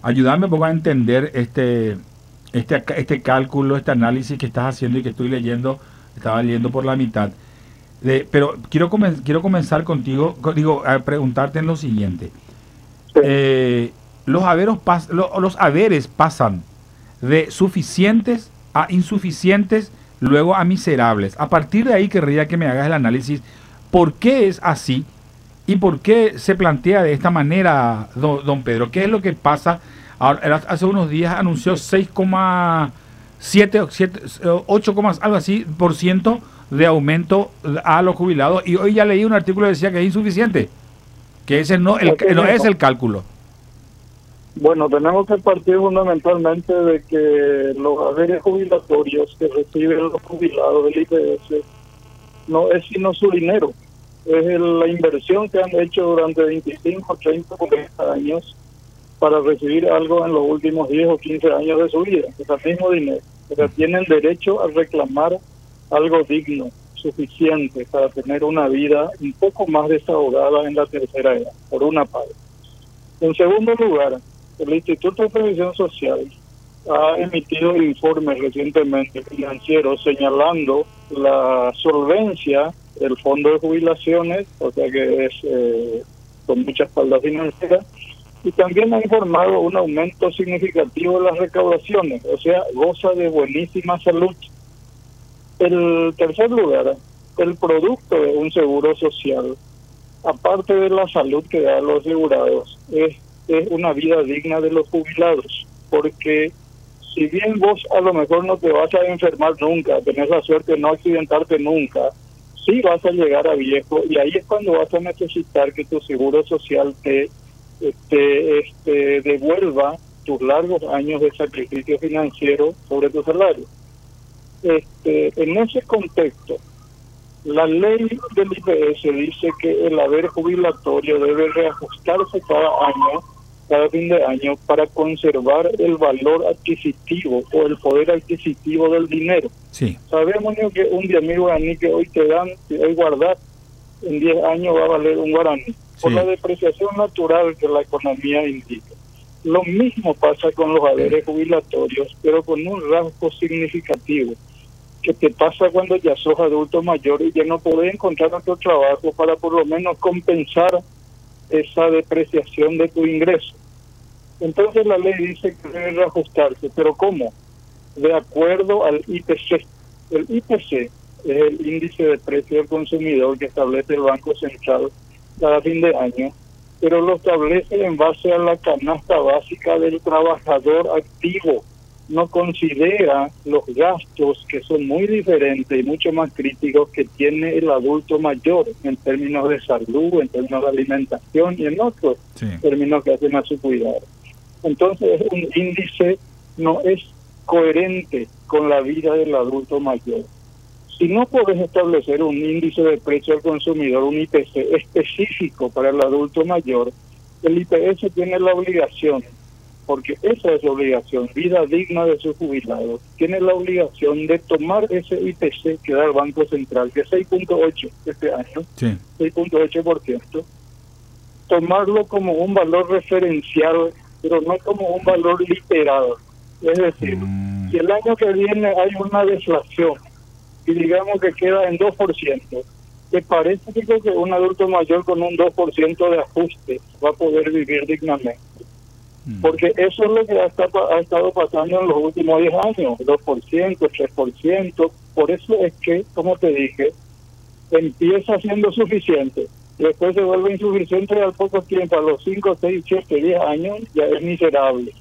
Ayúdame un poco a entender este cálculo, este análisis que estás haciendo y que estoy leyendo, estaba leyendo por la mitad. Pero quiero comenzar contigo, digo, a preguntarte en lo siguiente. Sí. Los haberes pasan de suficientes a insuficientes, luego a miserables. A partir de ahí querría que me hagas el análisis. ¿Por qué es así? ¿Y por qué se plantea de esta manera, don Pedro? ¿Qué es lo que pasa? Ahora, hace unos días anunció 6,7, 8, algo así, por ciento de aumento a los jubilados. Y hoy ya leí un artículo que decía que es insuficiente, que ese no es el cálculo. Bueno, tenemos que partir fundamentalmente de que los haberes jubilatorios que reciben los jubilados del IPS no es sino su dinero, es la inversión que han hecho durante 25, 30, 40 años para recibir algo en los últimos 10 o 15 años de su vida, es el mismo dinero. O sea, tienen derecho a reclamar algo digno, suficiente para tener una vida un poco más desahogada en la tercera edad, por una parte. En segundo lugar, el Instituto de Previsión Social ha emitido informes recientemente financieros señalando la solvencia del fondo de jubilaciones, o sea que es con mucha espalda financiera, y también ha informado un aumento significativo de las recaudaciones, o sea, goza de buenísima salud. En tercer lugar, el producto de un seguro social, aparte de la salud que da a los asegurados, es una vida digna de los jubilados, porque si bien vos a lo mejor no te vas a enfermar nunca, tenés la suerte de no accidentarte nunca, sí vas a llegar a viejo y ahí es cuando vas a necesitar que tu seguro social te devuelva tus largos años de sacrificio financiero sobre tu salario. En ese contexto, la ley del IPS dice que el haber jubilatorio debe reajustarse cada fin de año, para conservar el valor adquisitivo o el poder adquisitivo del dinero. Sí. Sabemos que un 10.000 guaraní que hoy te dan, si hoy guardar, en 10 años va a valer un guaraní, por la depreciación natural que la economía indica. Lo mismo pasa con los haberes jubilatorios, pero con un rasgo significativo, que te pasa cuando ya sos adulto mayor y ya no podés encontrar otro trabajo para por lo menos compensar esa depreciación de tu ingreso. Entonces la ley dice que debe reajustarse, pero ¿cómo? De acuerdo al IPC. El IPC es el índice de precio del consumidor que establece el Banco Central cada fin de año, pero lo establece en base a la canasta básica del trabajador activo. No considera los gastos, que son muy diferentes y mucho más críticos, que tiene el adulto mayor en términos de salud, en términos de alimentación y en otros términos que hacen a su cuidado. Entonces un índice no es coherente con la vida del adulto mayor. Si no podés establecer un índice de precio al consumidor, un IPC específico para el adulto mayor, el IPS tiene la obligación, porque esa es la obligación, vida digna de sus jubilados, tiene la obligación de tomar ese IPC que da el Banco Central, que es 6.8 este año, 6.8%, tomarlo como un valor referencial, pero no como un valor literal. Es decir, si el año que viene hay una deflación y digamos que queda en 2%, ¿te parece que un adulto mayor con un 2% de ajuste va a poder vivir dignamente? Porque eso es lo que ha estado pasando en los últimos 10 años, 2%, 3%. Por eso es que, como te dije, empieza siendo suficiente, después se vuelve insuficiente y al poco tiempo, a los 5, 6, 7, 10 años, ya es miserable.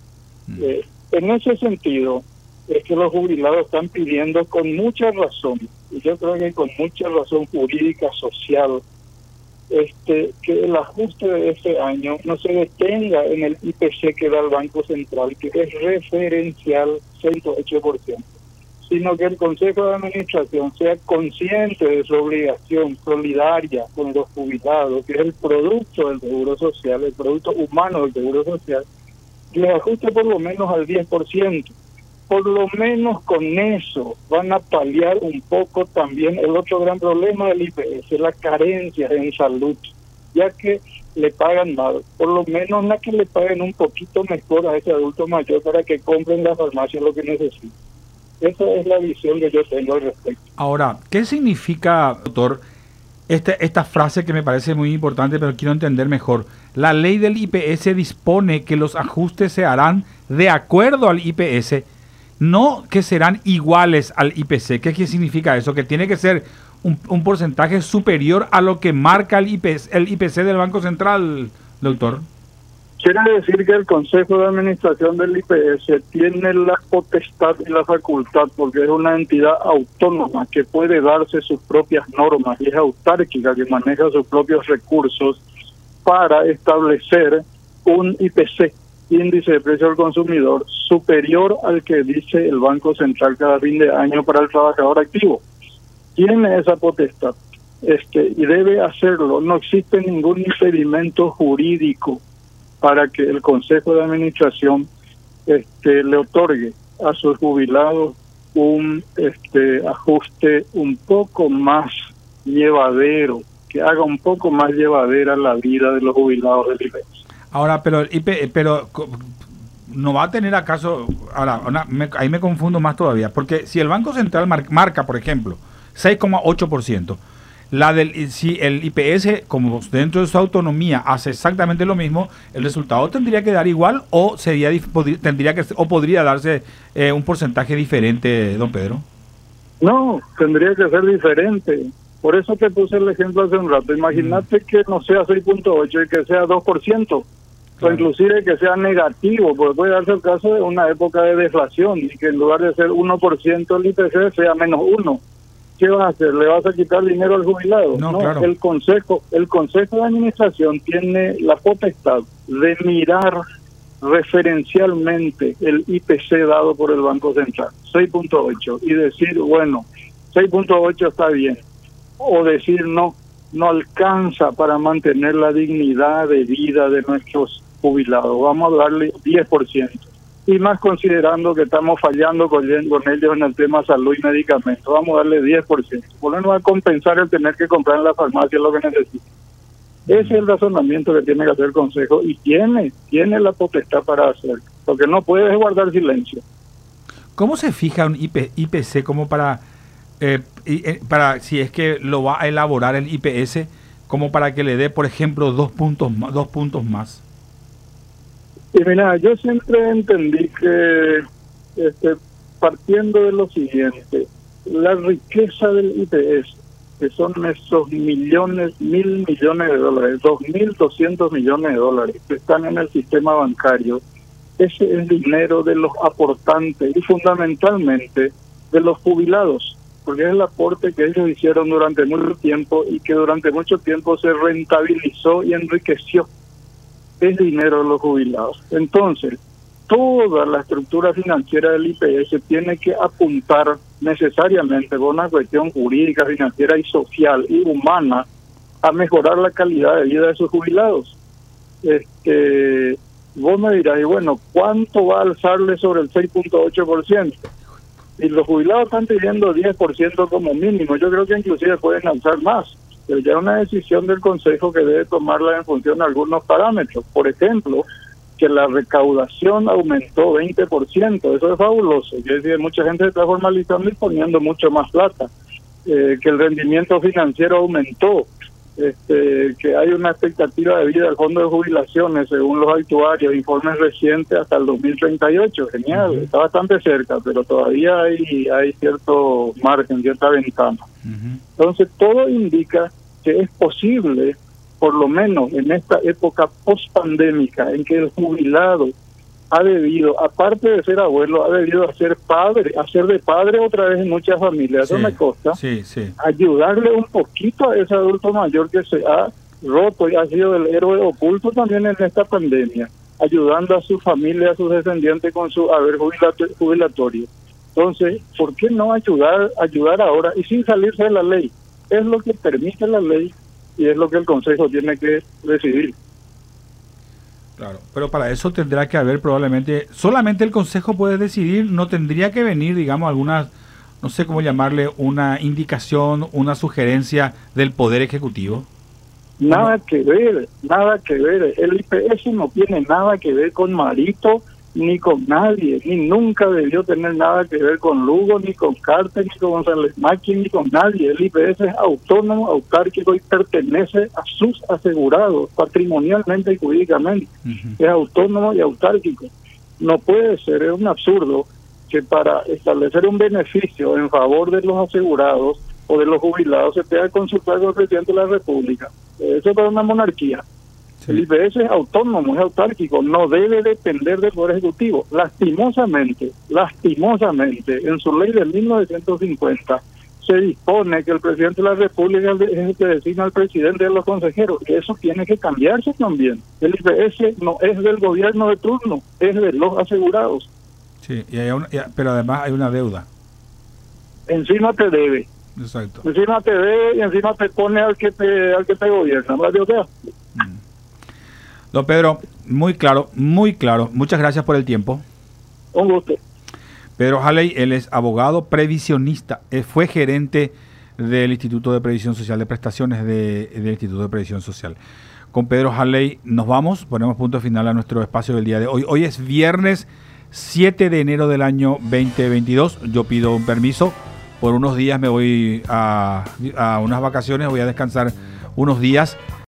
En ese sentido, es que los jubilados están pidiendo con mucha razón, y yo creo que con mucha razón jurídica, social, que el ajuste de ese año no se detenga en el IPC que da el Banco Central, que es referencial 6.8%, sino que el Consejo de Administración sea consciente de su obligación solidaria con los jubilados, que es el producto del Seguro Social, el producto humano del Seguro Social, y le ajuste por lo menos al 10%. Por lo menos con eso van a paliar un poco también el otro gran problema del IPS, la carencia en salud, ya que le pagan más, por lo menos la que le paguen un poquito mejor a ese adulto mayor para que compren en la farmacia lo que necesita. Esa es la visión que yo tengo al respecto. Ahora, ¿qué significa, doctor, esta frase que me parece muy importante, pero quiero entender mejor? La ley del IPS dispone que los ajustes se harán de acuerdo al IPS, no que serán iguales al IPC. ¿Qué significa eso? Que tiene que ser un porcentaje superior a lo que marca el IPC del Banco Central, doctor. Quiere decir que el Consejo de Administración del IPS tiene la potestad y la facultad, porque es una entidad autónoma que puede darse sus propias normas y es autárquica, que maneja sus propios recursos para establecer un IPC, índice de precio al consumidor, superior al que dice el Banco Central cada fin de año para el trabajador activo. Tiene esa potestad y debe hacerlo. No existe ningún impedimento jurídico para que el Consejo de Administración le otorgue a sus jubilados un ajuste un poco más llevadero, que haga un poco más llevadera la vida de los jubilados del IPS. Ahora, pero no va a tener acaso, ahí me confundo más todavía, porque si el Banco Central marca, por ejemplo, 6,8%, si el IPS, como dentro de su autonomía, hace exactamente lo mismo, el resultado tendría que dar igual o podría darse un porcentaje diferente, don Pedro. No, tendría que ser diferente. Por eso te puse el ejemplo hace un rato. Imagínate que no sea 6.8 y que sea 2%, claro, o inclusive que sea negativo, porque puede darse el caso de una época de deflación y que en lugar de ser 1% el IPC sea menos 1%. ¿Qué vas a hacer? ¿Le vas a quitar dinero al jubilado? No, claro. El Consejo de Administración tiene la potestad de mirar referencialmente el IPC dado por el Banco Central, 6.8, y decir, bueno, 6.8 está bien, o decir no alcanza para mantener la dignidad de vida de nuestros jubilados, vamos a darle 10%. Y más considerando que estamos fallando con ellos en el tema salud y medicamentos, vamos a darle 10%. Por lo menos va a compensar el tener que comprar en la farmacia lo que necesita. Ese es el razonamiento que tiene que hacer el Consejo y tiene la potestad para hacerlo. Lo que no puede es guardar silencio. ¿Cómo se fija un IPC como para si es que lo va a elaborar el IPS, como para que le dé, por ejemplo, 2 puntos más? Y mira, yo siempre entendí que partiendo de lo siguiente, la riqueza del IPS, que son esos mil millones de dólares, 2.200 millones de dólares que están en el sistema bancario, ese es dinero de los aportantes y fundamentalmente de los jubilados, porque es el aporte que ellos hicieron durante mucho tiempo y que durante mucho tiempo se rentabilizó y enriqueció. Es dinero de los jubilados. Entonces, toda la estructura financiera del IPS tiene que apuntar necesariamente por una cuestión jurídica, financiera y social y humana a mejorar la calidad de vida de sus jubilados. Vos me dirás, y bueno, ¿cuánto va a alzarle sobre el 6.8%? Y los jubilados están pidiendo 10% como mínimo. Yo creo que inclusive pueden alzar más. Pero ya es una decisión del Consejo que debe tomarla en función de algunos parámetros. Por ejemplo, que la recaudación aumentó 20%, eso es fabuloso. Quiere decir, mucha gente se está formalizando y poniendo mucho más plata. Que el rendimiento financiero aumentó, que hay una expectativa de vida del fondo de jubilaciones, según los actuarios, informes recientes hasta el 2038. Genial, está bastante cerca, pero todavía hay cierto margen, cierta ventana. Entonces, todo indica que es posible, por lo menos en esta época post-pandémica, en que el jubilado ha debido, aparte de ser abuelo, ha debido hacer de padre otra vez en muchas familias. Eso me consta. Ayudarle un poquito a ese adulto mayor que se ha roto y ha sido el héroe oculto también en esta pandemia, ayudando a su familia, a sus descendientes con su haber jubilatorio. Entonces, ¿por qué no ayudar ahora y sin salirse de la ley? Es lo que permite la ley y es lo que el Consejo tiene que decidir. Claro, pero para eso tendrá que haber probablemente, solamente el Consejo puede decidir, no tendría que venir, digamos, alguna, no sé cómo llamarle, una indicación, una sugerencia del Poder Ejecutivo. Nada que ver, nada que ver. El IPS no tiene nada que ver con Marito, ni con nadie, ni nunca debió tener nada que ver con Lugo, ni con Carter, ni con González Maki, ni con nadie. El IPS es autónomo, autárquico y pertenece a sus asegurados, patrimonialmente y jurídicamente. Es autónomo y autárquico. No puede ser, es un absurdo que para establecer un beneficio en favor de los asegurados o de los jubilados se tenga que consultar con el presidente de la República. Eso es para una monarquía. Sí. El IPS es autónomo, es autárquico, no debe depender del Poder Ejecutivo. Lastimosamente, en su ley de 1950 se dispone que el presidente de la República es el que designa al presidente de los consejeros. Eso tiene que cambiarse también. El IPS no es del gobierno de turno, es de los asegurados. Sí, pero además hay una deuda. Encima te debe. Exacto. Encima te debe y encima te pone al que te gobierna. ¿No? Don Pedro, muy claro, muy claro. Muchas gracias por el tiempo. Un gusto. Pedro Halley, él es abogado previsionista, fue gerente del Instituto de Previsión Social, de prestaciones del Instituto de Previsión Social. Con Pedro Halley nos vamos, ponemos punto final a nuestro espacio del día de hoy. Hoy es viernes 7 de enero del año 2022. Yo pido un permiso. Por unos días me voy a unas vacaciones, voy a descansar unos días.